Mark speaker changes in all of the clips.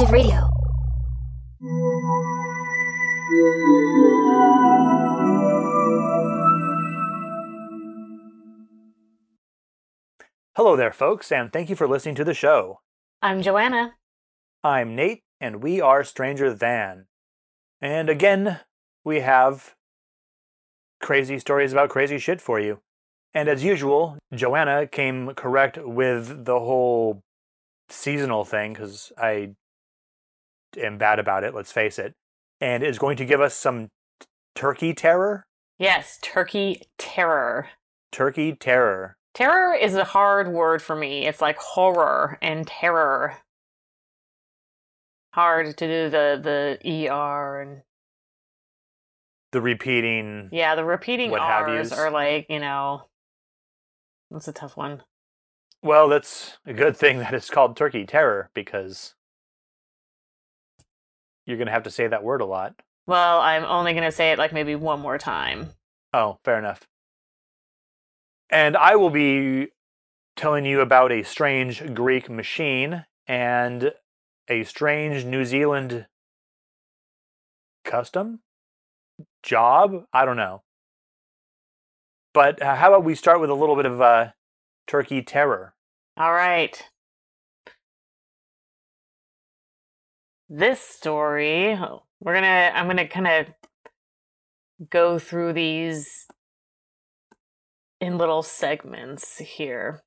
Speaker 1: Alternative Radio.
Speaker 2: Hello there, folks, and thank you for listening to the show.
Speaker 3: I'm Joanna.
Speaker 2: I'm Nate, and we are Stranger Than. And again, we have crazy stories about crazy shit for you. And as usual, Joanna came correct with the whole seasonal thing, because I am bad about it, let's face it, and is going to give us some turkey terror?
Speaker 3: Yes, turkey terror.
Speaker 2: Turkey terror.
Speaker 3: Terror is a hard word for me. It's like horror and terror. Hard to do the ER and...
Speaker 2: The repeating...
Speaker 3: Yeah, the repeating
Speaker 2: what
Speaker 3: R's are like, that's a tough one.
Speaker 2: Well, that's a good thing that it's called turkey terror, because you're going to have to say that word a lot.
Speaker 3: Well, I'm only going to say it like maybe one more time.
Speaker 2: Oh, fair enough. And I will be telling you about a strange Greek machine and a strange New Zealand custom? Job? I don't know. But how about we start with a little bit of turkey terror?
Speaker 3: All right. This story, I'm gonna kind of go through these in little segments here.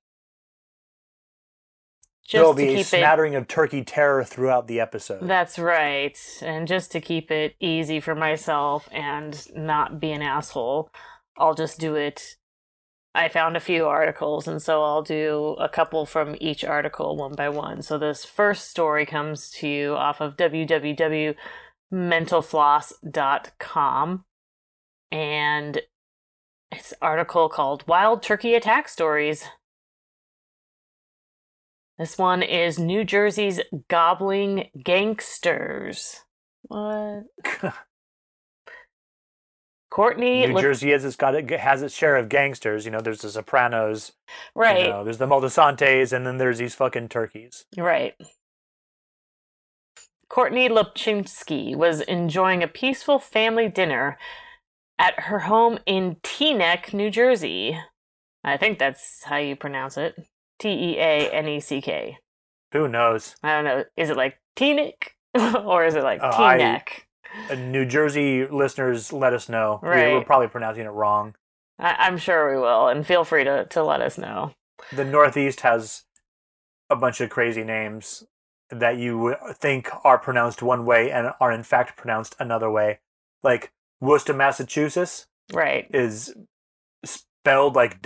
Speaker 2: There'll be a smattering of turkey terror throughout the episode.
Speaker 3: That's right. And just to keep it easy for myself and not be an asshole, I'll just do it. I found a few articles, and so I'll do a couple from each article one by one. So this first story comes to you off of www.mentalfloss.com, and it's an article called Wild Turkey Attack Stories. This one is New Jersey's Gobbling Gangsters. What? Courtney...
Speaker 2: New Jersey has its share of gangsters. There's the Sopranos.
Speaker 3: Right.
Speaker 2: There's the Moltisantes, and then there's these fucking turkeys.
Speaker 3: Right. Courtney Lubchinsky was enjoying a peaceful family dinner at her home in Teaneck, New Jersey. I think that's how you pronounce it. Teaneck.
Speaker 2: Who knows?
Speaker 3: I don't know. Is it like Teaneck? Or is it like Teaneck?
Speaker 2: New Jersey listeners, let us know.
Speaker 3: Right.
Speaker 2: We're probably pronouncing it wrong.
Speaker 3: I'm sure we will, and feel free to let us know.
Speaker 2: The Northeast has a bunch of crazy names that you think are pronounced one way and are in fact pronounced another way. Like Worcester, Massachusetts,
Speaker 3: right,
Speaker 2: is spelled like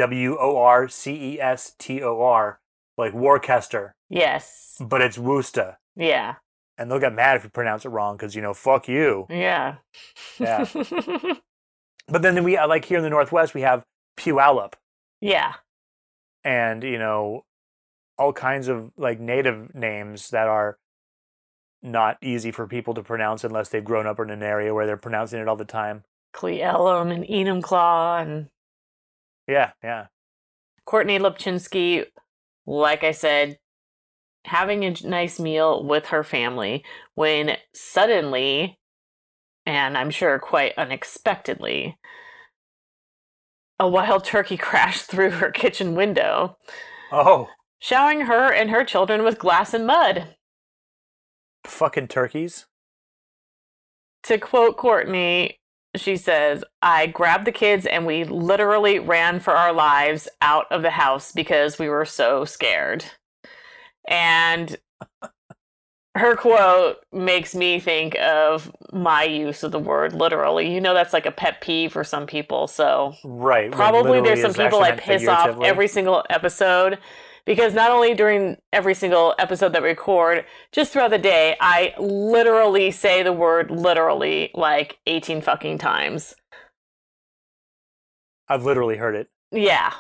Speaker 2: Worcestor, like Worcester.
Speaker 3: Yes.
Speaker 2: But it's Worcester.
Speaker 3: Yeah.
Speaker 2: And they'll get mad if you pronounce it wrong, because, fuck you.
Speaker 3: Yeah.
Speaker 2: Yeah. But then we, like here in the Northwest, we have Puyallup.
Speaker 3: Yeah.
Speaker 2: And, all kinds of, like, native names that are not easy for people to pronounce unless they've grown up in an area where they're pronouncing it all the time.
Speaker 3: Cle Elum and Enumclaw and...
Speaker 2: Yeah, yeah.
Speaker 3: Courtney Lubchinsky, like I said, having a nice meal with her family when suddenly, and I'm sure quite unexpectedly, a wild turkey crashed through her kitchen window.
Speaker 2: Oh.
Speaker 3: Showering her and her children with glass and mud.
Speaker 2: Fucking turkeys.
Speaker 3: To quote Courtney, she says, "I grabbed the kids and we literally ran for our lives out of the house because we were so scared." And her quote makes me think of my use of the word literally. That's like a pet peeve for some people. So
Speaker 2: right,
Speaker 3: probably there's some people I piss off every single episode, because not only during every single episode that we record, just throughout the day, I literally say the word literally like 18 fucking times.
Speaker 2: I've literally heard it.
Speaker 3: Yeah.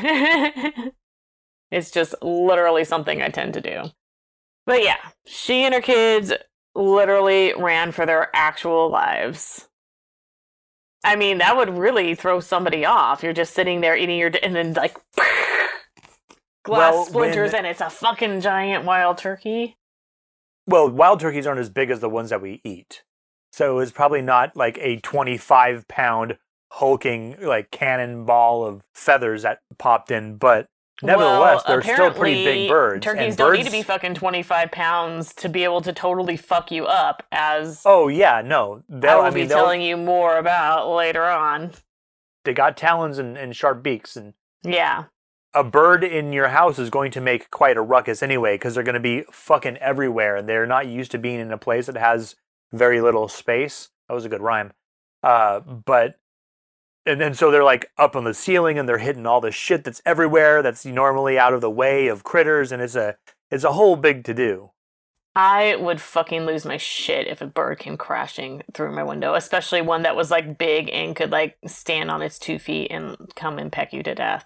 Speaker 3: It's just literally something I tend to do. But yeah, she and her kids literally ran for their actual lives. I mean, that would really throw somebody off. You're just sitting there eating and then like glass splinters and it's a fucking giant wild turkey.
Speaker 2: Well, wild turkeys aren't as big as the ones that we eat. So it's probably not like a 25-pound hulking like cannonball of feathers that popped in, but nevertheless, they're still pretty big birds.
Speaker 3: Turkeys
Speaker 2: and
Speaker 3: don't
Speaker 2: birds,
Speaker 3: need to be fucking 25 pounds to be able to totally fuck you up, as
Speaker 2: oh yeah, no.
Speaker 3: I will be telling you more about later on.
Speaker 2: They got talons and sharp beaks, and
Speaker 3: yeah.
Speaker 2: A bird in your house is going to make quite a ruckus anyway, because they're going to be fucking everywhere, and they're not used to being in a place that has very little space. That was a good rhyme. But and then so they're like up on the ceiling, and they're hitting all the shit that's everywhere that's normally out of the way of critters, and it's a whole big to do.
Speaker 3: I would fucking lose my shit if a bird came crashing through my window, especially one that was like big and could like stand on its 2 feet and come and peck you to death.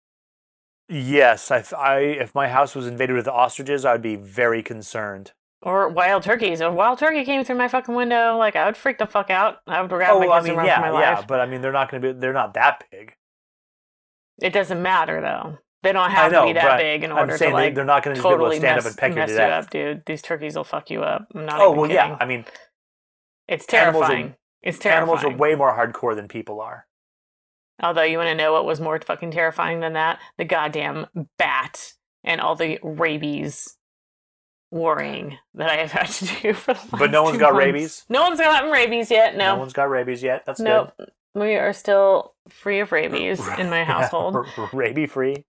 Speaker 2: Yes, if my house was invaded with ostriches, I would be very concerned.
Speaker 3: Or wild turkeys. If a wild turkey came through my fucking window, like I would freak the fuck out. I would grab my kids and run for my life.
Speaker 2: Yeah, but I mean, they're not that big.
Speaker 3: It doesn't matter though. They don't have to be that big in order to like
Speaker 2: they're not going to be able to stand up and peck you to death.
Speaker 3: Up, dude. These turkeys will fuck you up. I'm not
Speaker 2: even
Speaker 3: kidding.
Speaker 2: Yeah. I mean,
Speaker 3: it's terrifying. It's terrifying.
Speaker 2: Animals are way more hardcore than people are.
Speaker 3: Although, you want to know what was more fucking terrifying than that? The goddamn bat and all the rabies worrying that I have had to do for the last
Speaker 2: But no one's got rabies?
Speaker 3: No one's gotten rabies yet, no.
Speaker 2: No one's got rabies yet? That's
Speaker 3: good. We are still free of rabies in my household.
Speaker 2: Rabies-free?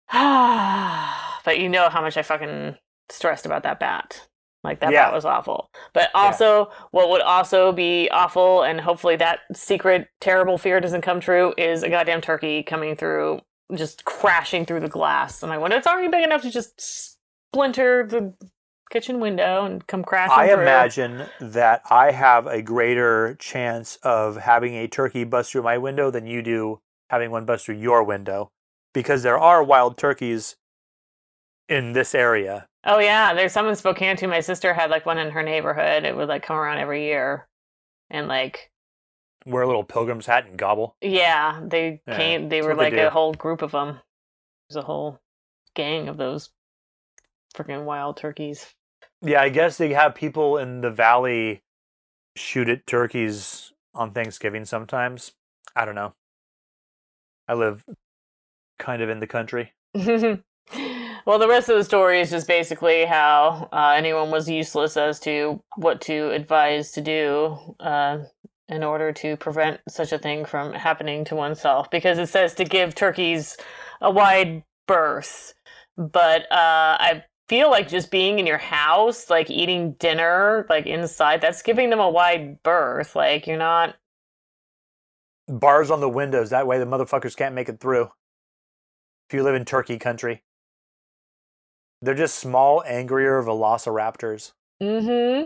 Speaker 3: But you know how much I fucking stressed about that bat. Like, that bat was awful. But also, what would also be awful, and hopefully that secret, terrible fear doesn't come true, is a goddamn turkey coming through, just crashing through the glass. And I wonder, it's already big enough to just splinter the kitchen window and come crashing through.
Speaker 2: I imagine that I have a greater chance of having a turkey bust through my window than you do having one bust through your window. Because there are wild turkeys in this area.
Speaker 3: Oh yeah, there's some in Spokane too. My sister had like one in her neighborhood. It would like come around every year, and like
Speaker 2: wear a little pilgrim's hat and gobble.
Speaker 3: Yeah, they came. They were like a whole group of them. There's a whole gang of those freaking wild turkeys.
Speaker 2: Yeah, I guess they have people in the valley shoot at turkeys on Thanksgiving sometimes. I don't know. I live kind of in the country.
Speaker 3: Well, the rest of the story is just basically how anyone was useless as to what to advise to do in order to prevent such a thing from happening to oneself. Because it says to give turkeys a wide berth. But I feel like just being in your house, like eating dinner, like inside, that's giving them a wide berth. Like, you're not...
Speaker 2: Bars on the windows. That way the motherfuckers can't make it through. If you live in turkey country. They're just small, angrier velociraptors.
Speaker 3: Mm-hmm.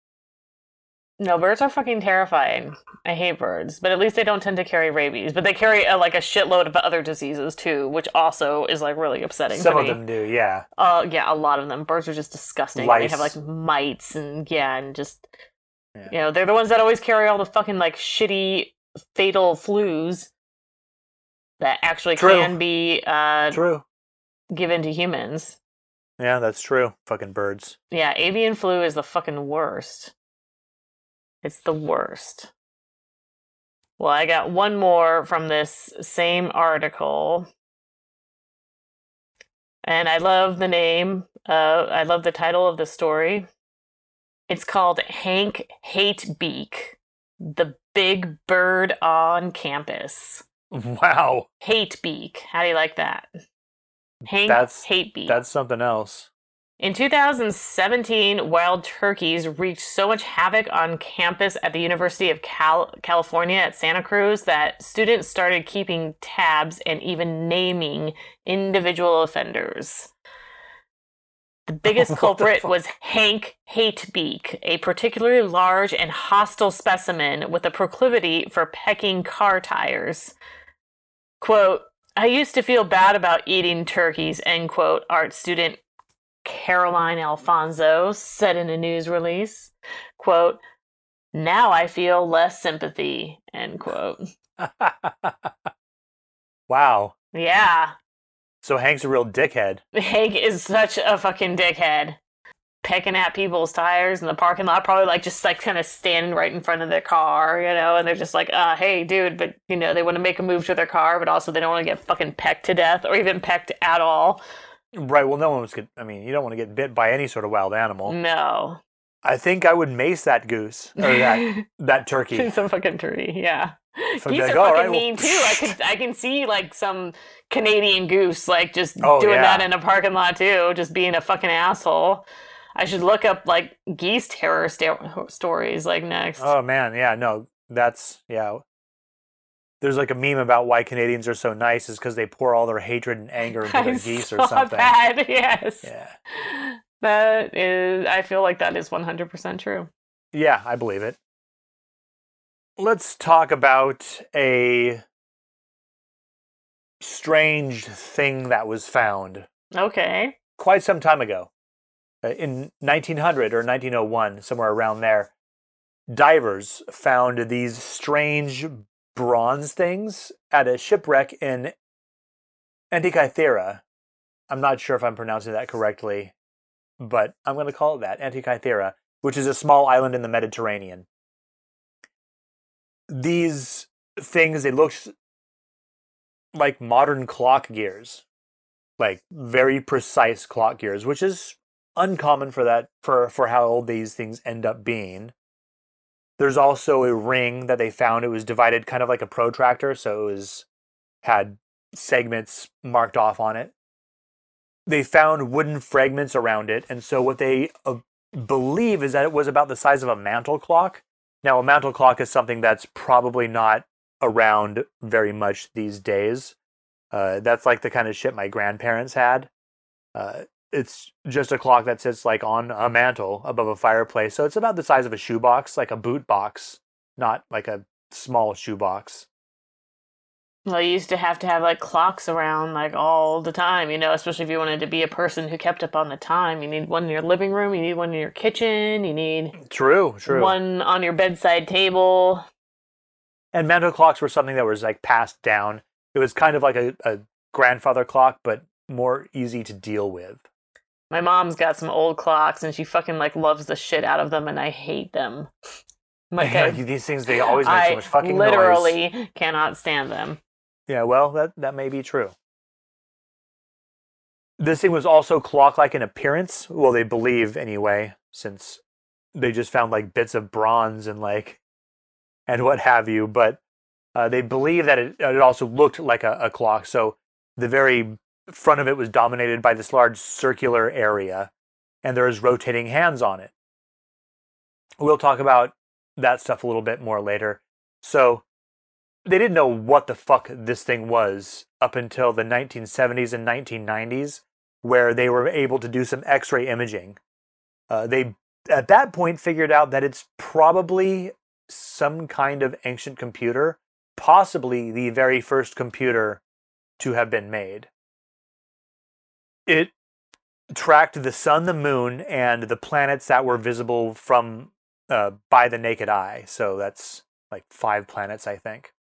Speaker 3: No, birds are fucking terrifying. I hate birds, but at least they don't tend to carry rabies. But they carry like a shitload of other diseases too, which also is like really upsetting.
Speaker 2: Some of them do, yeah.
Speaker 3: Yeah, a lot of them. Birds are just disgusting.
Speaker 2: Lice.
Speaker 3: They have like mites and just you know, they're the ones that always carry all the fucking like shitty fatal flus that actually can be given to humans.
Speaker 2: Yeah, that's true. Fucking birds.
Speaker 3: Yeah, avian flu is the fucking worst. It's the worst. Well, I got one more from this same article. And I love the name. I love the title of the story. It's called Hank Hatebeak, the Big Bird on Campus.
Speaker 2: Wow.
Speaker 3: Hatebeak. How do you like that? Hank Hatebeak.
Speaker 2: That's something else.
Speaker 3: In 2017, wild turkeys wreaked so much havoc on campus at the University of California at Santa Cruz that students started keeping tabs and even naming individual offenders. The biggest culprit was Hank Hatebeak, a particularly large and hostile specimen with a proclivity for pecking car tires. Quote, I used to feel bad about eating turkeys, end quote, art student Caroline Alfonso said in a news release. Quote, now I feel less sympathy, end quote.
Speaker 2: Wow.
Speaker 3: Yeah.
Speaker 2: So Hank's a real dickhead.
Speaker 3: Hank is such a fucking dickhead. pecking at people's tires in the parking lot, probably like just like kind of standing right in front of their car, and they're just like, hey, dude, but they want to make a move to their car, but also they don't want to get fucking pecked to death or even pecked at all.
Speaker 2: Right. Well, no one was. I mean, you don't want to get bit by any sort of wild animal.
Speaker 3: No.
Speaker 2: I think I would mace that goose or that turkey.
Speaker 3: Some fucking turkey, yeah.
Speaker 2: So
Speaker 3: Geese
Speaker 2: like,
Speaker 3: are fucking
Speaker 2: right,
Speaker 3: mean too. I can see like some Canadian goose like just
Speaker 2: Oh,
Speaker 3: doing
Speaker 2: yeah.
Speaker 3: that in a parking lot too, just being a fucking asshole. I should look up like geese terror stories like next.
Speaker 2: Oh man, yeah, no, that's yeah. There's like a meme about why Canadians are so nice is because they pour all their hatred and anger into their geese or something.
Speaker 3: That, yes.
Speaker 2: Yeah.
Speaker 3: That is, I feel like that is 100% true.
Speaker 2: Yeah, I believe it. Let's talk about a strange thing that was found
Speaker 3: Okay.
Speaker 2: quite some time ago. In 1900 or 1901, somewhere around there, divers found these strange bronze things at a shipwreck in Antikythera. I'm not sure if I'm pronouncing that correctly, but I'm going to call it that, Antikythera, which is a small island in the Mediterranean. These things, they looked like modern clock gears, like very precise clock gears, which is uncommon for how old these things end up being. There's also a ring that they found. It was divided kind of like a protractor, so had segments marked off on it. They found wooden fragments around it, and so what they believe is that it was about the size of a mantle clock. Now, a mantle clock is something that's probably not around very much these days. That's like the kind of shit my grandparents had. It's just a clock that sits like on a mantle above a fireplace. So it's about the size of a shoebox, like a boot box, not like a small shoebox.
Speaker 3: Well, you used to have like clocks around like all the time, especially if you wanted to be a person who kept up on the time. You need one in your living room, you need one in your kitchen, you need
Speaker 2: True.
Speaker 3: one on your bedside table.
Speaker 2: And mantle clocks were something that was like passed down. It was kind of like a grandfather clock, but more easy to deal with.
Speaker 3: My mom's got some old clocks, and she fucking like loves the shit out of them, and I hate them.
Speaker 2: These things, they always make so much fucking noise.
Speaker 3: I literally cannot stand them.
Speaker 2: Yeah, well, that may be true. This thing was also clock-like in appearance. Well, they believe anyway, since they just found like bits of bronze and what have you. But they believe that it also looked like a clock. So the very front of it was dominated by this large circular area, and there is rotating hands on it. We'll talk about that stuff a little bit more later. So they didn't know what the fuck this thing was up until the 1970s and 1990s, where they were able to do some X-ray imaging. They, at that point, figured out that it's probably some kind of ancient computer, possibly the very first computer to have been made. It tracked the sun, the moon, and the planets that were visible from by the naked eye. So that's like 5 planets, I think.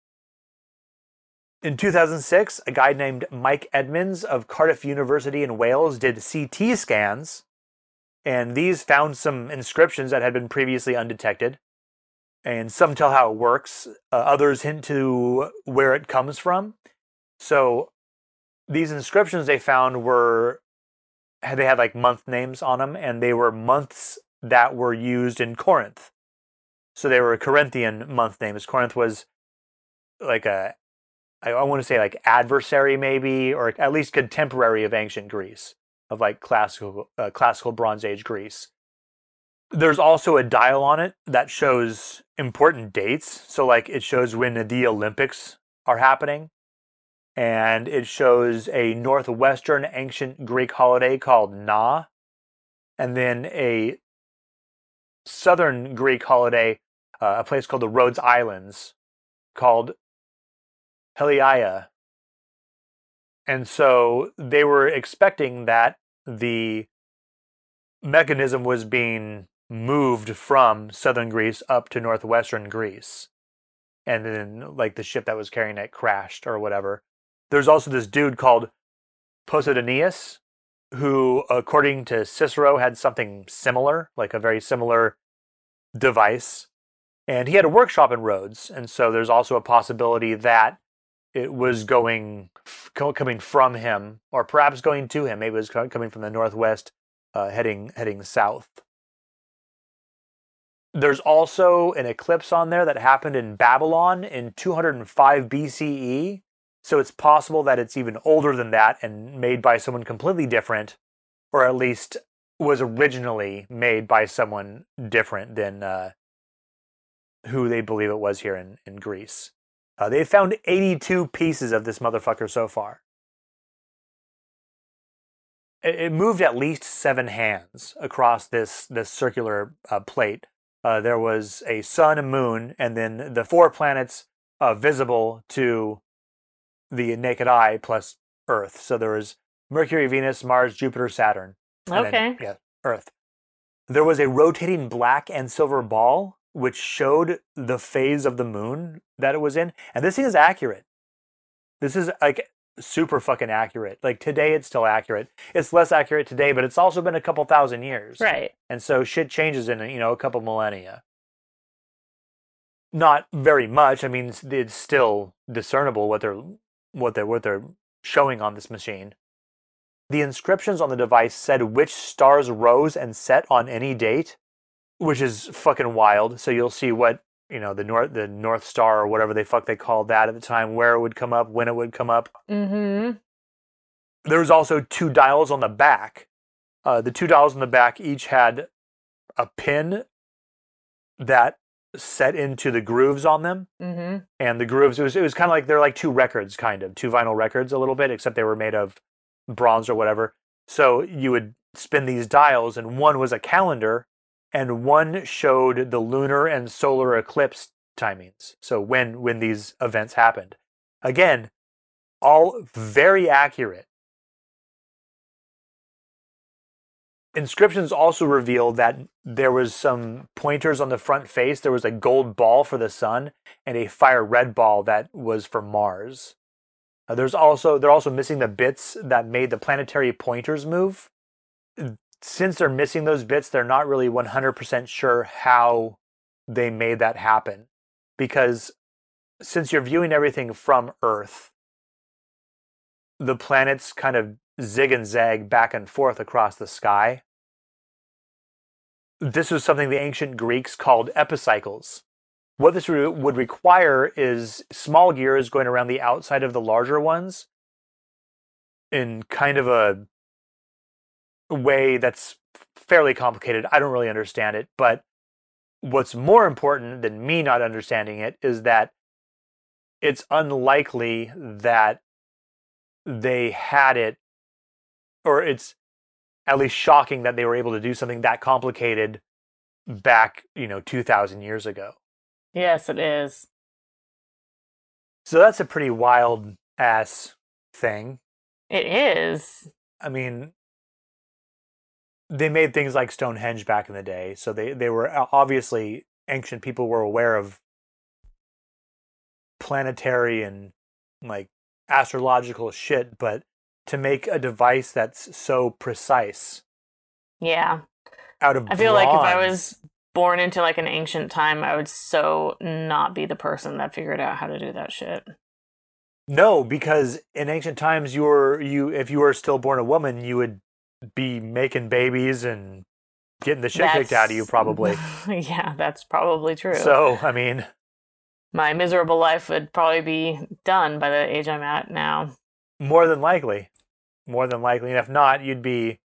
Speaker 2: In 2006, a guy named Mike Edmonds of Cardiff University in Wales did CT scans, and these found some inscriptions that had been previously undetected. And some tell how it works. Others hint to where it comes from. So these inscriptions they found they had like month names on them, and they were months that were used in Corinth. So they were Corinthian month names. Corinth was like I want to say like adversary maybe, or at least contemporary of ancient Greece, of like classical Bronze Age Greece. There's also a dial on it that shows important dates. So like it shows when the Olympics are happening. And it shows a northwestern ancient Greek holiday called Na, and then a southern Greek holiday, a place called the Rhodes Islands, called Heliaia. And so they were expecting that the mechanism was being moved from southern Greece up to northwestern Greece. And then like the ship that was carrying it crashed or whatever. There's also this dude called Posidonius, who, according to Cicero, had something similar, like a very similar device. And he had a workshop in Rhodes. And so there's also a possibility that it was coming from him, or perhaps going to him. Maybe it was coming from the northwest, heading south. There's also an eclipse on there that happened in Babylon in 205 BCE. So it's possible that it's even older than that and made by someone completely different, or at least was originally made by someone different than who they believe it was here in Greece. They found 82 pieces of this motherfucker so far. It moved at least 7 hands across this circular plate. There was a sun, a moon, and then the 4 planets visible to the naked eye plus Earth. So there was Mercury, Venus, Mars, Jupiter, Saturn.
Speaker 3: Okay.
Speaker 2: Then, Earth. There was a rotating black and silver ball which showed the phase of the moon that it was in. And this thing is accurate. This is like super fucking accurate. Like today it's still accurate. It's less accurate today, but it's also been a couple thousand years.
Speaker 3: Right.
Speaker 2: And so shit changes in, a couple millennia. Not very much. I mean, it's still discernible what they're showing on this machine. The inscriptions on the device said which stars rose and set on any date, which is fucking wild. So you'll see what, the North Star or whatever the fuck they called that at the time, where it would come up, when it would come up.
Speaker 3: Mm-hmm.
Speaker 2: There was also 2 dials on the back. The 2 dials on the back each had a pin that set into the grooves on them.
Speaker 3: Mm-hmm.
Speaker 2: And the grooves, it was kind of like, they're like 2 records, kind of 2 vinyl records a little bit, except they were made of bronze or whatever. So you would spin these dials, and one was a calendar, and one showed the lunar and solar eclipse timings. So when these events happened. Again, all very accurate. Inscriptions also revealed that there was some pointers on the front face. There was a gold ball for the sun and a fire red ball that was for Mars. They're also missing the bits that made the planetary pointers move. Since they're missing those bits, they're not really 100% sure how they made that happen. Because since you're viewing everything from Earth, the planets kind of zig and zag back and forth across the sky. This was something the ancient Greeks called epicycles. What this would require is small gears going around the outside of the larger ones in kind of a way that's fairly complicated. I don't really understand it, but what's more important than me not understanding it is that it's unlikely that they had it, or it's at least shocking that they were able to do something that complicated back, 2,000 years ago.
Speaker 3: Yes, it is.
Speaker 2: So that's a pretty wild ass thing.
Speaker 3: It is.
Speaker 2: I mean, they made things like Stonehenge back in the day, so they were obviously, ancient people were aware of planetary and like astrological shit, but to make a device that's so precise.
Speaker 3: Yeah.
Speaker 2: Out of
Speaker 3: I feel
Speaker 2: bronze,
Speaker 3: like if I was born into like an ancient time, I would so not be the person that figured out how to do that shit.
Speaker 2: No, because in ancient times, if you were still born a woman, you would be making babies and getting the shit kicked out of you, probably.
Speaker 3: Yeah, that's probably true.
Speaker 2: So, I mean,
Speaker 3: my miserable life would probably be done by the age I'm at now.
Speaker 2: More than likely. And if not, you'd be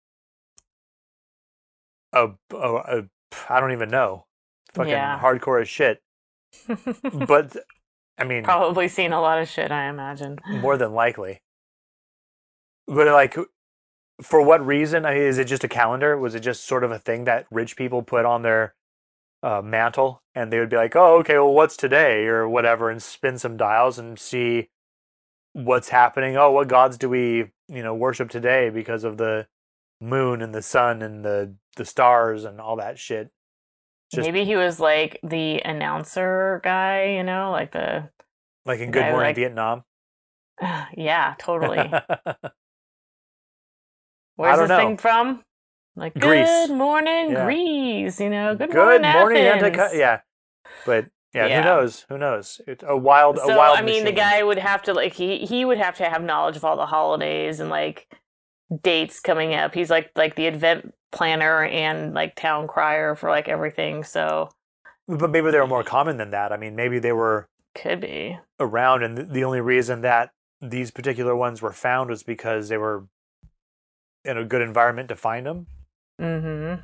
Speaker 2: I don't even know. Fucking hardcore as shit. But, I mean...
Speaker 3: Probably seen a lot of shit, I imagine.
Speaker 2: More than likely. But, like, for what reason? Is it just a calendar? Was it just sort of a thing that rich people put on their mantle? And they would be like, oh, okay, well, what's today? Or whatever, and spin some dials and see what's happening. Oh, what gods do we, worship today because of the moon and the sun and the stars and all that shit.
Speaker 3: Maybe he was like the announcer guy, like
Speaker 2: in Good Morning Vietnam.
Speaker 3: Yeah, totally. Where's
Speaker 2: don't
Speaker 3: this
Speaker 2: know.
Speaker 3: thing from? Like,
Speaker 2: Greece.
Speaker 3: good morning,
Speaker 2: Yeah.
Speaker 3: Greece. You know, good
Speaker 2: Good
Speaker 3: morning,
Speaker 2: morning,
Speaker 3: Athens.
Speaker 2: yeah. But yeah,
Speaker 3: Yeah.
Speaker 2: who knows? Who knows? It's a wild
Speaker 3: So
Speaker 2: wild
Speaker 3: I mean, the
Speaker 2: machine.
Speaker 3: guy would have to like he would have to have knowledge of all the holidays and like dates coming up. He's like the event planner and like town crier for like everything. So
Speaker 2: But maybe they were more common than that. I mean, maybe they were
Speaker 3: could be.
Speaker 2: around, and the only reason that these particular ones were found was because they were in a good environment to find them.
Speaker 3: Mm-hmm.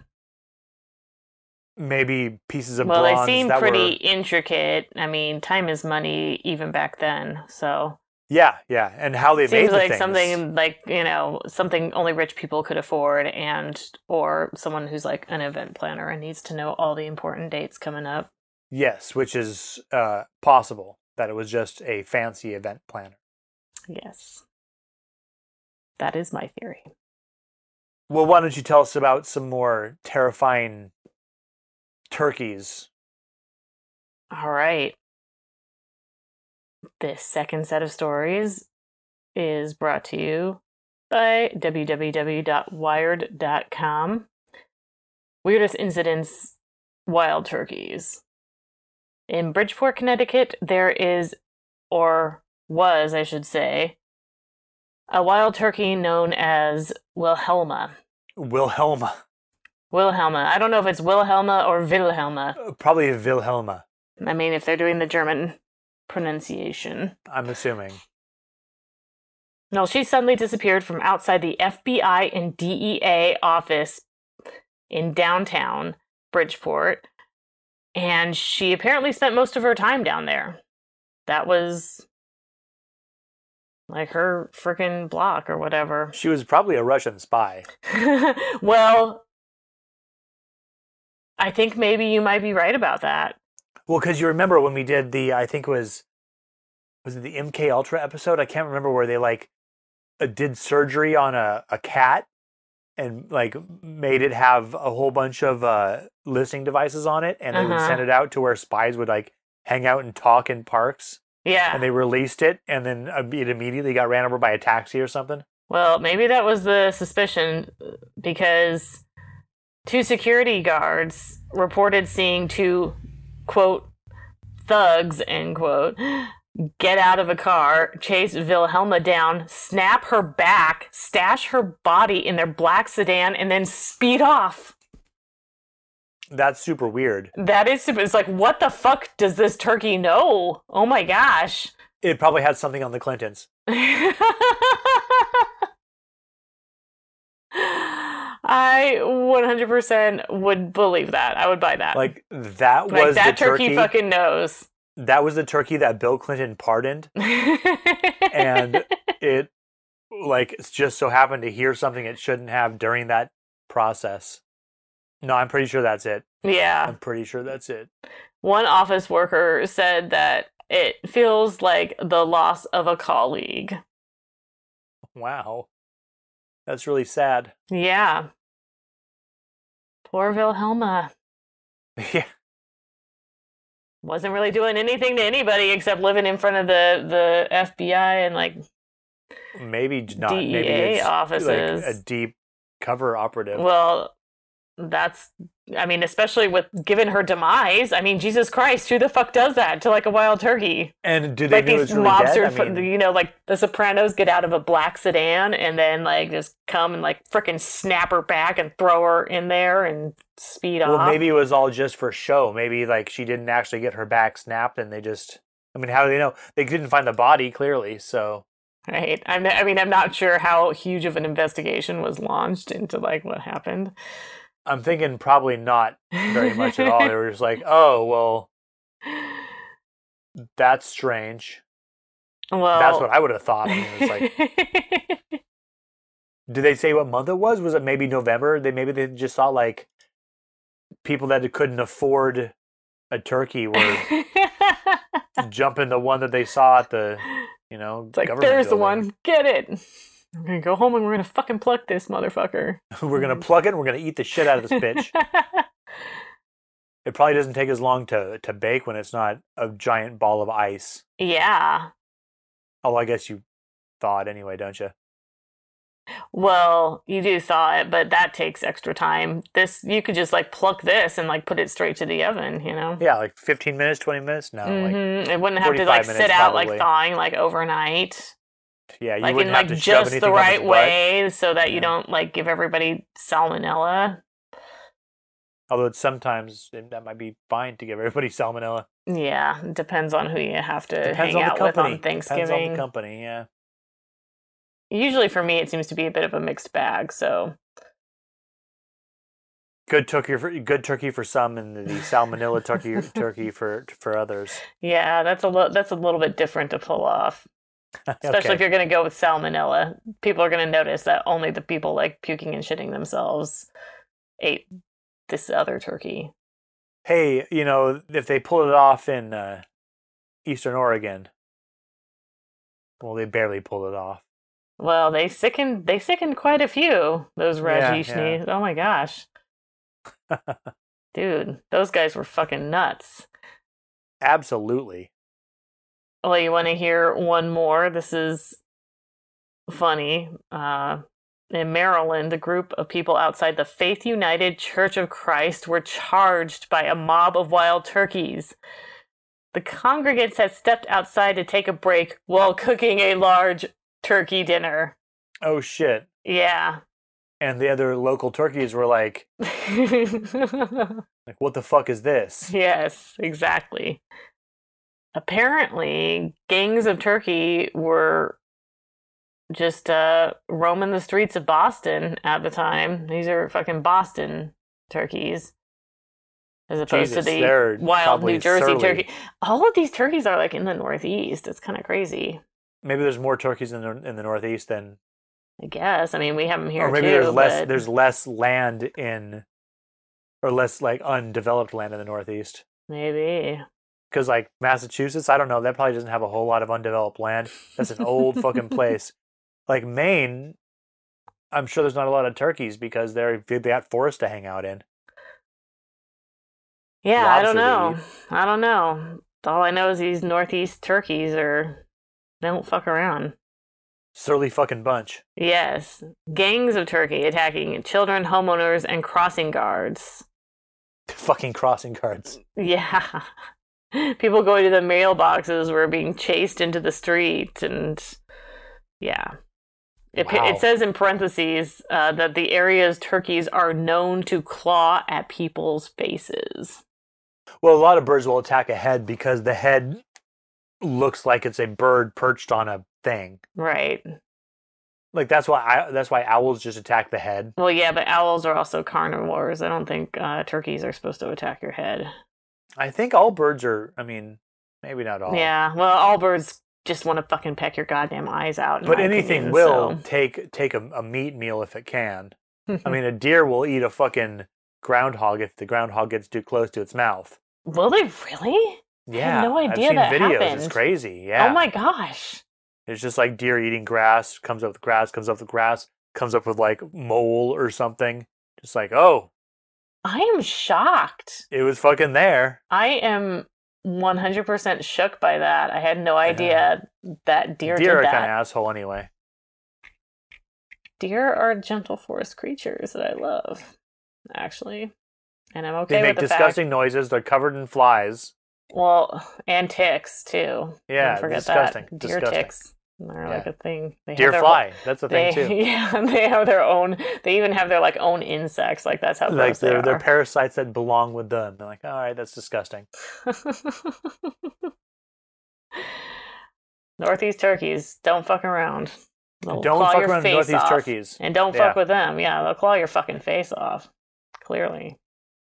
Speaker 2: Maybe pieces of
Speaker 3: Well,
Speaker 2: bronze
Speaker 3: they seem
Speaker 2: that
Speaker 3: pretty
Speaker 2: were
Speaker 3: intricate. I mean, time is money even back then. So
Speaker 2: yeah, and how they
Speaker 3: it
Speaker 2: made
Speaker 3: seems
Speaker 2: the
Speaker 3: like
Speaker 2: things.
Speaker 3: something like, you know, something only rich people could afford, and or someone who's like an event planner and needs to know all the important dates coming up.
Speaker 2: Yes, which is possible that it was just a fancy event planner.
Speaker 3: Yes. That is my theory.
Speaker 2: Well, why don't you tell us about some more terrifying turkeys?
Speaker 3: All right. This second set of stories is brought to you by www.wired.com. Weirdest incidents, wild turkeys. In Bridgeport, Connecticut, there is, or was, I should say, a wild turkey known as Wilhelma.
Speaker 2: Wilhelma.
Speaker 3: Wilhelma. I don't know if it's Wilhelma or Wilhelma.
Speaker 2: Probably Wilhelma,
Speaker 3: I mean, if they're doing the German pronunciation.
Speaker 2: I'm assuming.
Speaker 3: No, she suddenly disappeared from outside the FBI and DEA office in downtown Bridgeport, and she apparently spent most of her time down there. That was like her freaking block or whatever.
Speaker 2: She was probably a Russian spy.
Speaker 3: Well, I think maybe you might be right about that.
Speaker 2: Well, because you remember when we did the, I think was it the MK Ultra episode? I can't remember, where they like did surgery on a cat and like made it have a whole bunch of listening devices on it, and they would send it out to where spies would like hang out and talk in parks.
Speaker 3: Yeah.
Speaker 2: And they released it, and then it immediately got ran over by a taxi or something.
Speaker 3: Well, maybe that was the suspicion, because 2 security guards reported seeing 2, quote, thugs, end quote, get out of a car, chase Wilhelma down, snap her back, stash her body in their black sedan, and then speed off.
Speaker 2: That's super weird.
Speaker 3: That is super. It's like, what the fuck does this turkey know? Oh my gosh.
Speaker 2: It probably had something on the Clintons.
Speaker 3: I 100% would believe that. I would buy that.
Speaker 2: Like, that was
Speaker 3: that
Speaker 2: the
Speaker 3: turkey fucking knows.
Speaker 2: That was the turkey that Bill Clinton pardoned. And it, like, just so happened to hear something it shouldn't have during that process. No, I'm pretty sure that's it.
Speaker 3: Yeah.
Speaker 2: I'm pretty sure that's it.
Speaker 3: One office worker said that it feels like the loss of a colleague.
Speaker 2: Wow. That's really sad.
Speaker 3: Yeah. Poor Wilhelma.
Speaker 2: Yeah.
Speaker 3: Wasn't really doing anything to anybody except living in front of the FBI and like
Speaker 2: Maybe not.
Speaker 3: DEA
Speaker 2: Maybe it's
Speaker 3: offices.
Speaker 2: like a deep cover operative.
Speaker 3: Well, that's, I mean, especially with given her demise. I mean, Jesus Christ, who the fuck does that to like a wild turkey?
Speaker 2: And do they
Speaker 3: like
Speaker 2: know
Speaker 3: these
Speaker 2: it's really
Speaker 3: mobsters,
Speaker 2: dead? I mean,
Speaker 3: you know, like the Sopranos get out of a black sedan and then like just come and like frickin' snap her back and throw her in there and speed off.
Speaker 2: well, maybe it was all just for show. Maybe like she didn't actually get her back snapped, and they just, I mean, how do they know? They didn't find the body, clearly, so.
Speaker 3: Right. I mean, I'm not sure how huge of an investigation was launched into like what happened.
Speaker 2: I'm thinking probably not very much at all. They were just like, oh, well, that's strange.
Speaker 3: Well,
Speaker 2: That's what I would have thought. I mean, it's like, did they say what month it was? Was it maybe November? Maybe they just thought like people that couldn't afford a turkey were jumping the one that they saw at the, you know,
Speaker 3: it's like,
Speaker 2: government
Speaker 3: there's the
Speaker 2: building.
Speaker 3: one. Get it. We're going to go home and we're going to fucking pluck this motherfucker.
Speaker 2: We're going to plug it and we're going to eat the shit out of this bitch. It probably doesn't take as long to bake when it's not a giant ball of ice.
Speaker 3: Yeah.
Speaker 2: Oh, I guess you thought anyway, don't you?
Speaker 3: Well, you do thaw it, but that takes extra time. This, you could just like pluck this and like put it straight to the oven, you know?
Speaker 2: Yeah, like 15 minutes, 20 minutes? No, like
Speaker 3: It wouldn't have to
Speaker 2: 45
Speaker 3: like
Speaker 2: minutes
Speaker 3: sit out
Speaker 2: probably.
Speaker 3: like thawing like overnight.
Speaker 2: Yeah, you
Speaker 3: Like in
Speaker 2: wouldn't have
Speaker 3: like
Speaker 2: to shove
Speaker 3: just
Speaker 2: anything
Speaker 3: the
Speaker 2: up
Speaker 3: right
Speaker 2: its butt.
Speaker 3: way so that you
Speaker 2: Yeah.
Speaker 3: don't like give everybody salmonella.
Speaker 2: Although sometimes that might be fine to give everybody salmonella.
Speaker 3: Yeah, it depends on who you have to
Speaker 2: Depends
Speaker 3: hang
Speaker 2: on the
Speaker 3: out with
Speaker 2: company.
Speaker 3: on
Speaker 2: Depends on
Speaker 3: Thanksgiving.
Speaker 2: the company, yeah.
Speaker 3: Usually for me, it seems to be a bit of a mixed bag. So
Speaker 2: Good turkey for some, and the salmonella turkey for others.
Speaker 3: yeah, that's a little bit different to pull off. Especially
Speaker 2: Okay.
Speaker 3: if you're going to go with salmonella, people are going to notice that only the people like puking and shitting themselves ate this other turkey.
Speaker 2: Hey, if they pulled it off in Eastern Oregon, well, they barely pulled it off.
Speaker 3: Well, they sickened quite a few, those Rajneeshis.
Speaker 2: yeah.
Speaker 3: Oh my gosh. Dude, those guys were fucking nuts.
Speaker 2: Absolutely.
Speaker 3: Well, you want to hear one more? This is funny. In Maryland, a group of people outside the Faith United Church of Christ were charged by a mob of wild turkeys. The congregants had stepped outside to take a break while cooking a large turkey dinner.
Speaker 2: Oh shit.
Speaker 3: Yeah.
Speaker 2: And the other local turkeys were like, what the fuck is this?
Speaker 3: Yes, exactly. Apparently, gangs of turkey were just roaming the streets of Boston at the time. These are fucking Boston turkeys, as opposed
Speaker 2: Jesus,
Speaker 3: to the
Speaker 2: they're
Speaker 3: wild
Speaker 2: probably
Speaker 3: New Jersey
Speaker 2: surly.
Speaker 3: turkey. All of these turkeys are like in the Northeast. It's kind of crazy.
Speaker 2: Maybe there's more turkeys in the Northeast than,
Speaker 3: I guess. I mean, we have them here
Speaker 2: or maybe
Speaker 3: too.
Speaker 2: there's less land or less like undeveloped land in the Northeast.
Speaker 3: Maybe.
Speaker 2: Because like Massachusetts, I don't know, that probably doesn't have a whole lot of undeveloped land. That's an old fucking place. Like Maine, I'm sure there's not a lot of turkeys because they got forest to hang out in.
Speaker 3: Yeah, I don't know.
Speaker 2: Lobster
Speaker 3: I don't know. All I know is these Northeast turkeys they don't fuck around.
Speaker 2: Surly fucking bunch.
Speaker 3: Yes. Gangs of turkey attacking children, homeowners, and crossing guards.
Speaker 2: Fucking crossing guards.
Speaker 3: Yeah. People going to the mailboxes were being chased into the street, and yeah.
Speaker 2: Wow.
Speaker 3: It says in parentheses that the area's turkeys are known to claw at people's faces.
Speaker 2: Well, a lot of birds will attack a head because the head looks like it's a bird perched on a thing.
Speaker 3: Right.
Speaker 2: Like that's why owls just attack the head.
Speaker 3: Well, yeah, but owls are also carnivores. I don't think turkeys are supposed to attack your head.
Speaker 2: I think all birds are. I mean, maybe not all.
Speaker 3: Yeah, well, all birds just want to fucking peck your goddamn eyes out.
Speaker 2: But anything will take a meat meal if it can. I mean, a deer will eat a fucking groundhog if the groundhog gets too close to its mouth.
Speaker 3: Will they really?
Speaker 2: Yeah,
Speaker 3: I had no idea
Speaker 2: I've seen
Speaker 3: that
Speaker 2: videos.
Speaker 3: happened.
Speaker 2: It's crazy. Yeah.
Speaker 3: Oh my gosh.
Speaker 2: It's just like deer eating grass, comes up with grass, comes up with grass, comes up with like mole or something. Just like, oh,
Speaker 3: I am shocked.
Speaker 2: it was fucking there.
Speaker 3: I am 100% shook by that. I had no idea that deer did
Speaker 2: Deer are
Speaker 3: that.
Speaker 2: kind of asshole anyway.
Speaker 3: Deer are gentle forest creatures that I love, actually. And I'm okay
Speaker 2: They make
Speaker 3: with the
Speaker 2: disgusting noises. They're covered in flies.
Speaker 3: Well, and ticks too.
Speaker 2: Yeah,
Speaker 3: Don't forget
Speaker 2: disgusting.
Speaker 3: that. Deer
Speaker 2: Disgusting.
Speaker 3: ticks. They're like a thing. They
Speaker 2: Deer
Speaker 3: have their
Speaker 2: fly. That's a thing
Speaker 3: they,
Speaker 2: too.
Speaker 3: Yeah, they have their own. They even have their like own insects. Like that's how
Speaker 2: Like
Speaker 3: gross they
Speaker 2: they're
Speaker 3: are.
Speaker 2: parasites that belong with them. They're like, all right, that's disgusting.
Speaker 3: Northeast turkeys don't fuck around. They'll
Speaker 2: Don't
Speaker 3: claw
Speaker 2: fuck
Speaker 3: your
Speaker 2: around
Speaker 3: face
Speaker 2: Northeast
Speaker 3: off.
Speaker 2: turkeys.
Speaker 3: And don't fuck with them. Yeah, they'll claw your fucking face off. Clearly.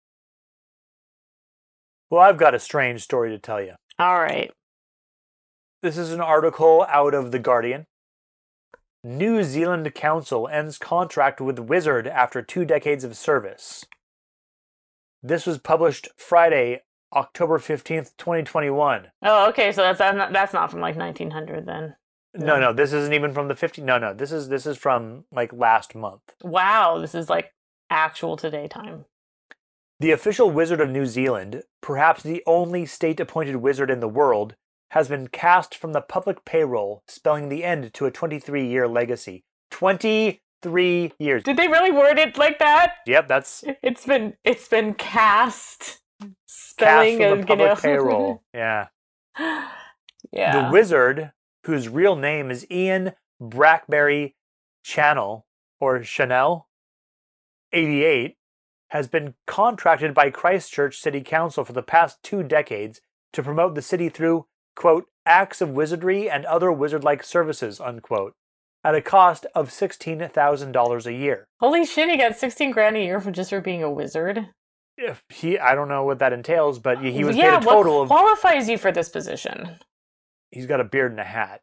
Speaker 2: Well, I've got a strange story to tell you.
Speaker 3: All right.
Speaker 2: This is an article out of The Guardian. New Zealand Council ends contract with Wizard after 2 decades of service. This was published Friday, October 15th, 2021.
Speaker 3: Oh, okay. So that's not from like 1900 then.
Speaker 2: No, this isn't even from the 50s. No, this is from like last month.
Speaker 3: Wow, this is like actual today time.
Speaker 2: The official wizard of New Zealand, perhaps the only state-appointed wizard in the world, has been cast from the public payroll, spelling the end to a 23-year legacy. 23 3 years.
Speaker 3: Did they really word it like that?
Speaker 2: Yep, that's
Speaker 3: It's been cast.
Speaker 2: cast
Speaker 3: Spelling
Speaker 2: from
Speaker 3: of,
Speaker 2: the public payroll. Yeah.
Speaker 3: Yeah.
Speaker 2: The wizard, whose real name is Ian Brackberry Channel, or Chanel, 88, has been contracted by Christchurch City Council for the past 2 decades to promote the city through, quote, acts of wizardry and other wizard-like services, unquote, at a cost of $16,000 a year.
Speaker 3: Holy shit, he got 16 grand a year for being a wizard.
Speaker 2: I don't know what that entails, but he was paid
Speaker 3: Yeah,
Speaker 2: a total
Speaker 3: what qualifies you for this position?
Speaker 2: He's got a beard and a hat.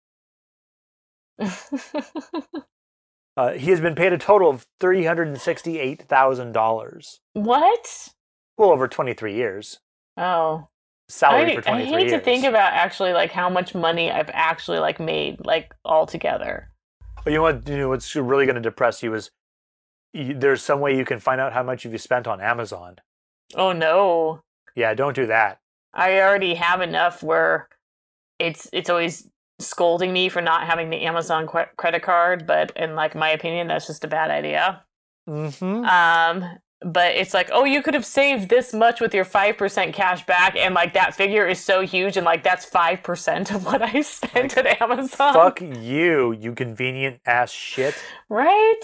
Speaker 2: He has been paid a total of $368,000.
Speaker 3: What?
Speaker 2: Well, over 23 years.
Speaker 3: Oh.
Speaker 2: Salary for 23 years.
Speaker 3: I hate to think about actually like how much money I've actually like made like all together.
Speaker 2: But you know what's really going to depress you is there's some way you can find out how much you've spent on Amazon.
Speaker 3: Oh no.
Speaker 2: Yeah, don't do that.
Speaker 3: I already have enough where it's always scolding me for not having the Amazon credit card, but in like my opinion, that's just a bad idea.
Speaker 2: Mm-hmm.
Speaker 3: But it's like, oh, you could have saved this much with your 5% cash back, and like that figure is so huge, and like that's 5% of what I spent at Amazon.
Speaker 2: Fuck you convenient ass shit.
Speaker 3: Right?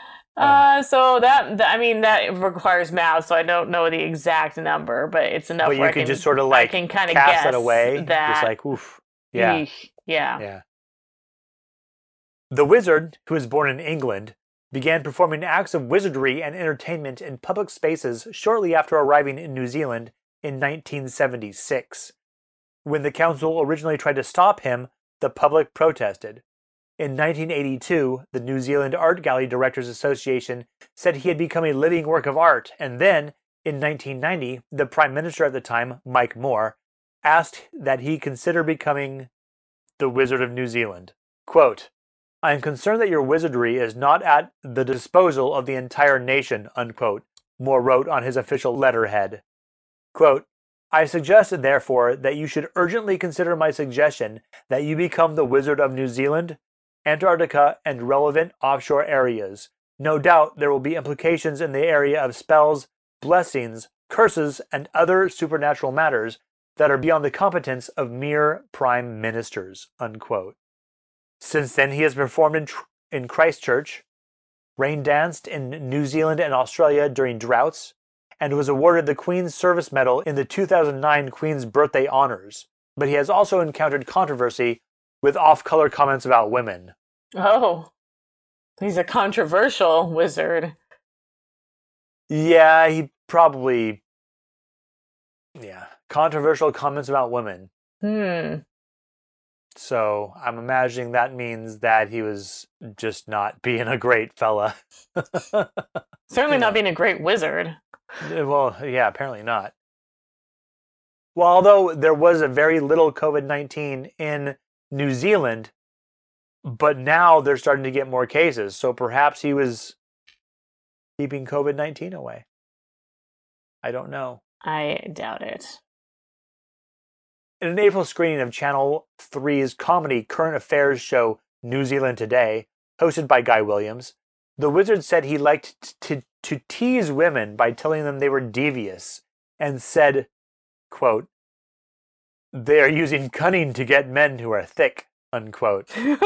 Speaker 3: So that requires math, so I don't know the exact number, but it's enough.
Speaker 2: But you can just sort of like
Speaker 3: I can kind of
Speaker 2: cast
Speaker 3: guess
Speaker 2: that away.
Speaker 3: That,
Speaker 2: just like oof. Yeah.
Speaker 3: Yeah.
Speaker 2: The wizard, who was born in England, began performing acts of wizardry and entertainment in public spaces shortly after arriving in New Zealand in 1976. When the council originally tried to stop him, the public protested. In 1982, the New Zealand Art Gallery Directors Association said he had become a living work of art, and then, in 1990, the Prime Minister at the time, Mike Moore, asked that he consider becoming the Wizard of New Zealand. Quote, I am concerned that your wizardry is not at the disposal of the entire nation, unquote, Moore wrote on his official letterhead. Quote, I suggested, therefore, that you should urgently consider my suggestion that you become the Wizard of New Zealand, Antarctica, and relevant offshore areas. No doubt there will be implications in the area of spells, blessings, curses, and other supernatural matters that are beyond the competence of mere prime ministers, unquote. Since then, he has performed in Christchurch, rain danced in New Zealand and Australia during droughts, and was awarded the Queen's Service Medal in the 2009 Queen's Birthday Honours. But he has also encountered controversy with off-color comments about women.
Speaker 3: Oh, he's a controversial wizard.
Speaker 2: Yeah, he probably... Yeah, controversial comments about women. So I'm imagining that means that he was just not being a great fella.
Speaker 3: Certainly not being a great wizard.
Speaker 2: Well, yeah, apparently not. Well, although there was a very little COVID-19 in New Zealand, but now they're starting to get more cases. So perhaps he was keeping COVID-19 away. I don't know.
Speaker 3: I doubt it.
Speaker 2: In an April screening of Channel 3's comedy current affairs show New Zealand Today, hosted by Guy Williams, the wizard said he liked to tease women by telling them they were devious, and said, quote, they are using cunning to get men who are thick, unquote.
Speaker 3: He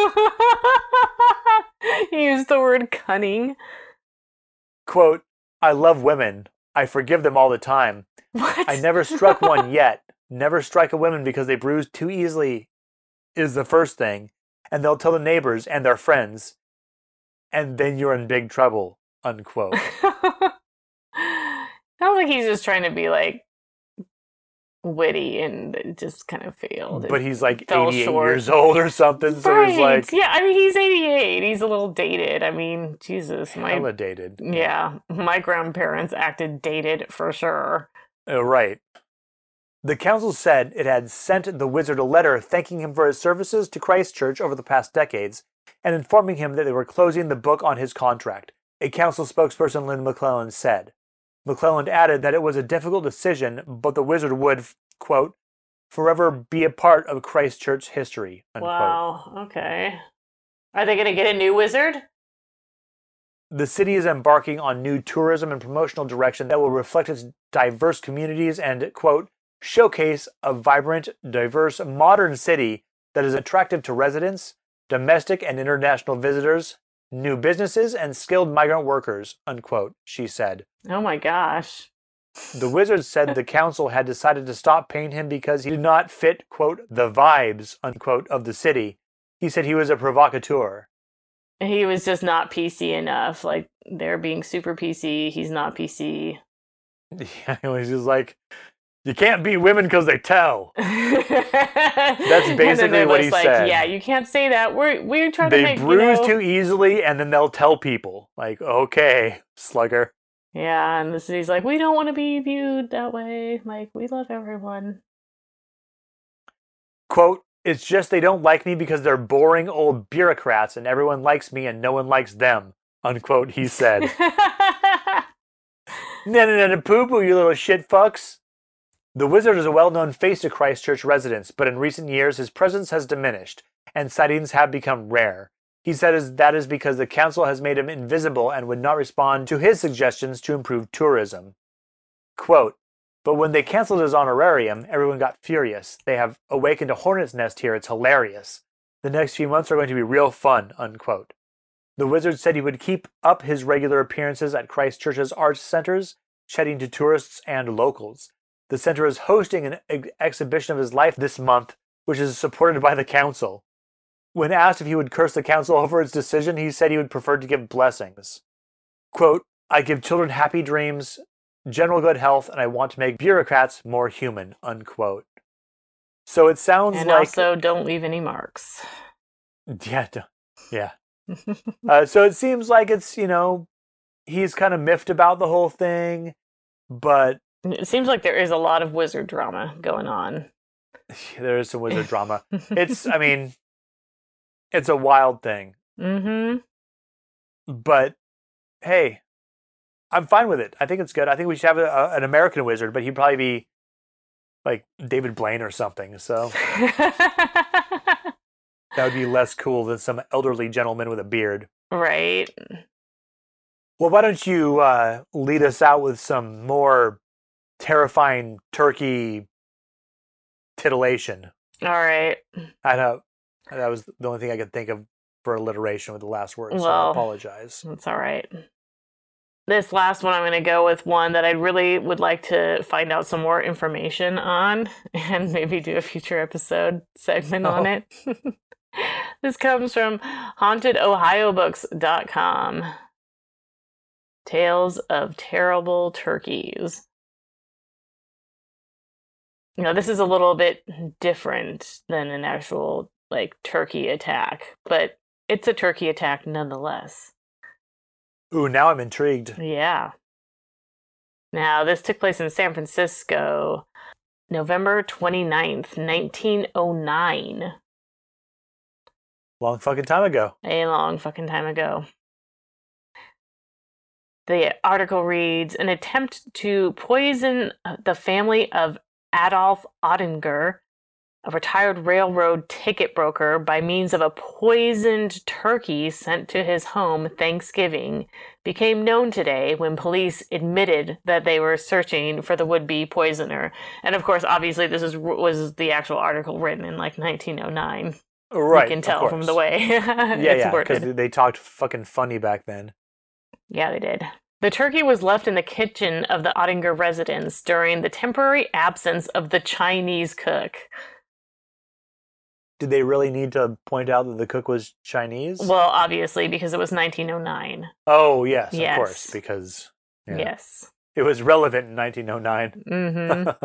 Speaker 3: used the word cunning.
Speaker 2: Quote, I love women. I forgive them all the time.
Speaker 3: What?
Speaker 2: I never struck one yet. Never strike a woman because they bruise too easily is the first thing. And they'll tell the neighbors and their friends. And then you're in big trouble, unquote.
Speaker 3: Sounds like he's just trying to be like witty and it just kind of failed.
Speaker 2: But he's like
Speaker 3: fell
Speaker 2: 88
Speaker 3: short.
Speaker 2: years old or something. So
Speaker 3: Right.
Speaker 2: he's like...
Speaker 3: Yeah, I mean, he's 88. He's a little dated. I mean, Jesus.
Speaker 2: Hella dated.
Speaker 3: Yeah, my grandparents acted dated for sure.
Speaker 2: Right. The council said it had sent the wizard a letter thanking him for his services to Christchurch over the past decades and informing him that they were closing the book on his contract, a council spokesperson Lynn McClellan said. McClellan added that it was a difficult decision, but the wizard would, quote, forever be a part of Christchurch history, unquote.
Speaker 3: Wow, okay. Are they going to get a new wizard?
Speaker 2: the city is embarking on new tourism and promotional direction that will reflect its diverse communities and, quote, showcase a vibrant, diverse, modern city that is attractive to residents, domestic and international visitors, new businesses, and skilled migrant workers, unquote, she said.
Speaker 3: Oh my gosh.
Speaker 2: The Wizard said the council had decided to stop paying him because he did not fit, quote, the vibes, unquote, of the city. He said he was a provocateur.
Speaker 3: He was just not PC enough. Like, they're being super PC. He's not PC.
Speaker 2: Yeah, he was just like, you can't beat women because they tell. That's basically what he said.
Speaker 3: Yeah, you can't say that. We're trying to make,
Speaker 2: they bruise too easily, and then they'll tell people. Like, okay, slugger.
Speaker 3: Yeah, and the city's like, we don't want to be viewed that way. Like, we love everyone.
Speaker 2: Quote, it's just they don't like me because they're boring old bureaucrats and everyone likes me and no one likes them, unquote, he said. No, poo-poo, you little shit fucks. The Wizard is a well-known face to Christchurch residents, but in recent years his presence has diminished, and sightings have become rare. He said that is because the council has made him invisible and would not respond to his suggestions to improve tourism. Quote, but when they canceled his honorarium, everyone got furious. They have awakened a hornet's nest here. It's hilarious. The next few months are going to be real fun, unquote. The Wizard said he would keep up his regular appearances at Christchurch's arts centers, chatting to tourists and locals. The center is hosting an exhibition of his life this month, which is supported by the council. When asked if he would curse the council over its decision, he said he would prefer to give blessings. Quote, I give children happy dreams, general good health, and I want to make bureaucrats more human, unquote. So it sounds
Speaker 3: and
Speaker 2: like...
Speaker 3: And also, don't leave any marks.
Speaker 2: Yeah. So it seems like it's, he's kind of miffed about the whole thing, but...
Speaker 3: It seems like there is a lot of wizard drama going on.
Speaker 2: There is some wizard drama. It's a wild thing.
Speaker 3: Mm-hmm.
Speaker 2: But, hey, I'm fine with it. I think it's good. I think we should have an American wizard, but he'd probably be like David Blaine or something. So that would be less cool than some elderly gentleman with a beard.
Speaker 3: Right.
Speaker 2: Well, why don't you lead us out with some more terrifying turkey titillation?
Speaker 3: All right.
Speaker 2: I know. That was the only thing I could think of for alliteration with the last word, so I apologize.
Speaker 3: That's all right. This last one, I'm going to go with one that I really would like to find out some more information on and maybe do a future episode segment on it. This comes from HauntedOhioBooks.com. Tales of Terrible Turkeys. This is a little bit different than an actual turkey attack, but it's a turkey attack nonetheless.
Speaker 2: Ooh, now I'm intrigued.
Speaker 3: Yeah. Now, this took place in San Francisco, November 29th, 1909.
Speaker 2: Long fucking time ago.
Speaker 3: A long fucking time ago. The article reads, an attempt to poison the family of Adolf Ottinger, a retired railroad ticket broker, by means of a poisoned turkey sent to his home Thanksgiving, became known today when police admitted that they were searching for the would-be poisoner. And of course, obviously, this was the actual article written in 1909.
Speaker 2: Right,
Speaker 3: you can tell from the way
Speaker 2: it's worded. Because they talked fucking funny back then.
Speaker 3: Yeah, they did. The turkey was left in the kitchen of the Ottinger residence during the temporary absence of the Chinese cook.
Speaker 2: Did they really need to point out that the cook was Chinese?
Speaker 3: Well, obviously, because it was 1909.
Speaker 2: Oh, yes. Of course, because... Yeah,
Speaker 3: yes.
Speaker 2: It was relevant in 1909.
Speaker 3: Mm-hmm.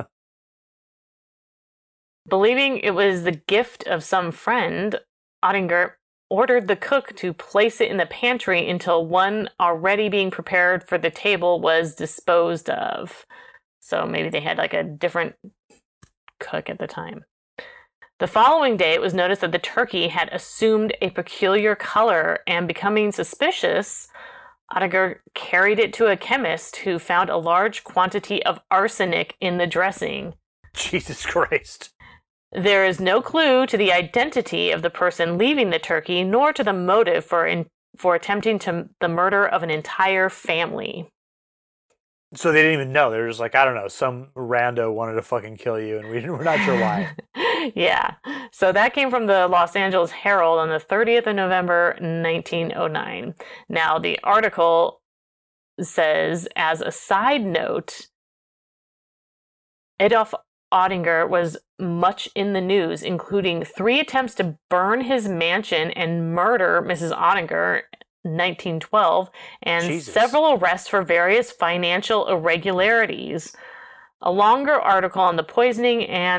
Speaker 3: Believing it was the gift of some friend, Ottinger ordered the cook to place it in the pantry until one already being prepared for the table was disposed of. So maybe they had a different cook at the time. The following day, it was noticed that the turkey had assumed a peculiar color, and becoming suspicious, Ottinger carried it to a chemist who found a large quantity of arsenic in the dressing.
Speaker 2: Jesus Christ.
Speaker 3: There is no clue to the identity of the person leaving the turkey, nor to the motive for for attempting the murder of an entire family.
Speaker 2: So they didn't even know. They were just like, I don't know, some rando wanted to fucking kill you, and we're not sure why.
Speaker 3: Yeah. So that came from the Los Angeles Herald on the 30th of November, 1909. Now, the article says, as a side note, Adolf Ottinger was much in the news, including 3 attempts to burn his mansion and murder Mrs. Ottinger, 1912, and
Speaker 2: Jesus.
Speaker 3: several arrests for various financial irregularities. A longer article on the poisoning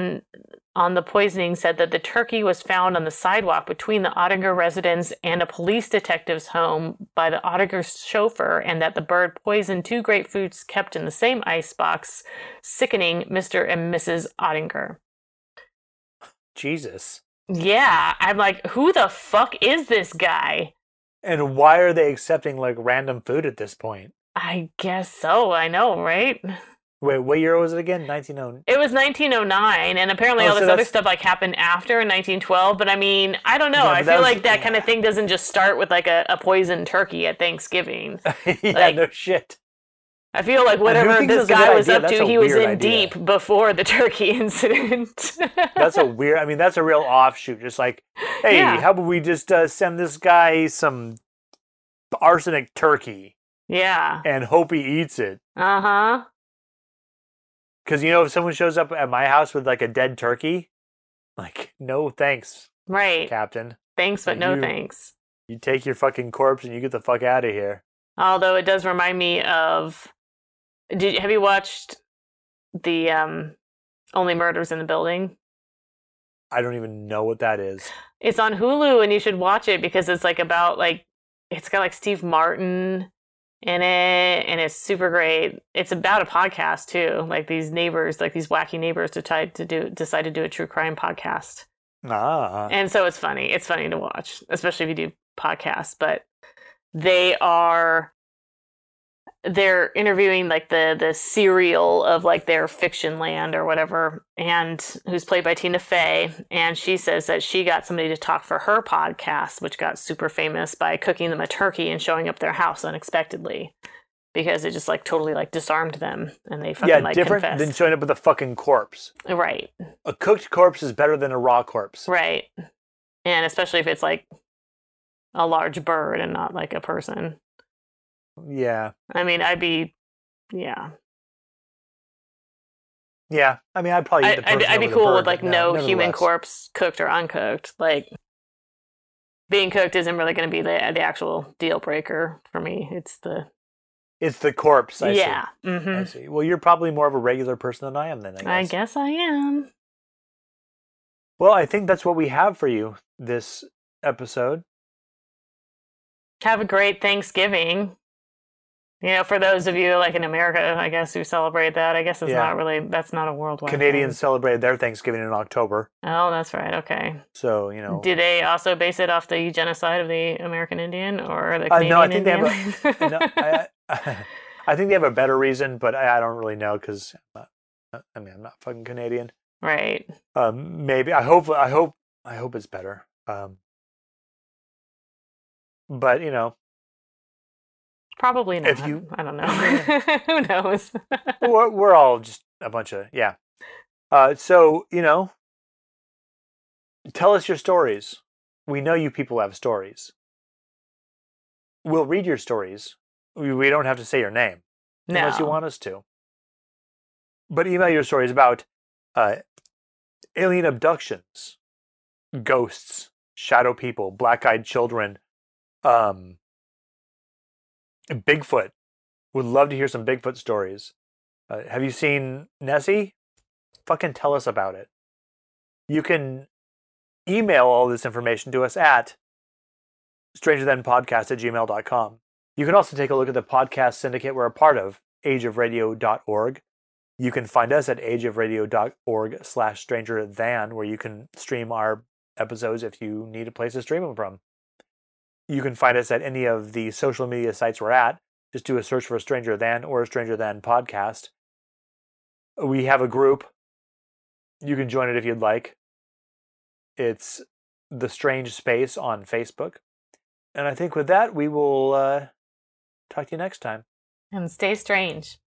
Speaker 3: said that the turkey was found on the sidewalk between the Ottinger residence and a police detective's home by the Ottinger chauffeur, and that the bird poisoned 2 grapefruits kept in the same icebox, sickening Mr. and Mrs. Ottinger.
Speaker 2: Jesus.
Speaker 3: Yeah, I'm like, who the fuck is this guy?
Speaker 2: And why are they accepting like random food at this point?
Speaker 3: I guess so. I know, right?
Speaker 2: Wait, what year was it again? 1909.
Speaker 3: It was 1909, and apparently all this other stuff like happened after in 1912. But I mean, I don't know.
Speaker 2: Yeah,
Speaker 3: I feel like that kind of thing doesn't just start with like a poisoned turkey at Thanksgiving.
Speaker 2: Yeah,
Speaker 3: like,
Speaker 2: no shit.
Speaker 3: I feel like whatever this guy was up to, he was in deep before the turkey incident.
Speaker 2: That's a weird. I mean, that's a real offshoot. Just like, hey, how about we just send this guy some arsenic turkey?
Speaker 3: Yeah.
Speaker 2: And hope he eats it.
Speaker 3: Uh huh.
Speaker 2: Because, you know, if someone shows up at my house with like a dead turkey, like, no thanks.
Speaker 3: Right.
Speaker 2: Captain.
Speaker 3: Thanks, but no thanks.
Speaker 2: You take your fucking corpse and you get the fuck out of here.
Speaker 3: Although it does remind me of. Have you watched the Only Murders in the Building?
Speaker 2: I don't even know what that is.
Speaker 3: It's on Hulu, and you should watch it because it's like about like it's got like Steve Martin in it, and it's super great. It's about a podcast too, like these neighbors, like these wacky neighbors decide to do a true crime podcast. And so it's funny. It's funny to watch, especially if you do podcasts. But they're interviewing like the serial of like their fiction land or whatever, and who's played by Tina Fey. And she says that she got somebody to talk for her podcast, which got super famous by cooking them a turkey and showing up their house unexpectedly because it just like totally like disarmed them, and they fucking like
Speaker 2: different
Speaker 3: confessed.
Speaker 2: Than showing up with a fucking corpse.
Speaker 3: Right.
Speaker 2: A cooked corpse is better than a raw corpse.
Speaker 3: Right. And especially if it's like a large bird and not like a person.
Speaker 2: Yeah.
Speaker 3: I mean, yeah.
Speaker 2: Yeah. I mean, I'd probably eat the person
Speaker 3: I'd be
Speaker 2: over
Speaker 3: cool
Speaker 2: the bird,
Speaker 3: with like no human
Speaker 2: nevertheless.
Speaker 3: corpse, cooked or uncooked. Like being cooked isn't really going to be the actual deal breaker for me. It's the
Speaker 2: corpse. I see.
Speaker 3: Mm-hmm.
Speaker 2: I see. Well, you're probably more of a regular person than I am then,
Speaker 3: I guess I am.
Speaker 2: Well, I think that's what we have for you this episode.
Speaker 3: Have a great Thanksgiving. You know, for those of you like in America, I guess, who celebrate that, I guess that's not a worldwide
Speaker 2: Canadians
Speaker 3: thing.
Speaker 2: celebrated their Thanksgiving in October.
Speaker 3: Oh, that's right. Okay.
Speaker 2: So, you know.
Speaker 3: Do they also base it off the genocide of the American Indian or the Canadian
Speaker 2: no, I think
Speaker 3: Indian?
Speaker 2: I think they have a better reason, but I don't really know because I'm not fucking Canadian.
Speaker 3: Right.
Speaker 2: Maybe I hope it's better. But you know.
Speaker 3: Probably not. I don't know. Who knows?
Speaker 2: we're all just a bunch of so, you know, tell us your stories. We know you people have stories. We'll read your stories. We don't have to say your name unless you want us to. But email your stories about alien abductions, ghosts, shadow people, black-eyed children, Bigfoot. Would love to hear some Bigfoot stories. Have you seen Nessie? Fucking tell us about it. You can email all this information to us at strangerthanpodcast@gmail.com. You can also take a look at the podcast syndicate we're a part of, ageofradio.org. You can find us at ageofradio.org/strangerthan, where you can stream our episodes if you need a place to stream them from. You can find us at any of the social media sites we're at. Just do a search for a Stranger Than or a Stranger Than podcast. We have a group. You can join it if you'd like. It's The Strange Space on Facebook. And I think with that, we will talk to you next time.
Speaker 3: And stay strange.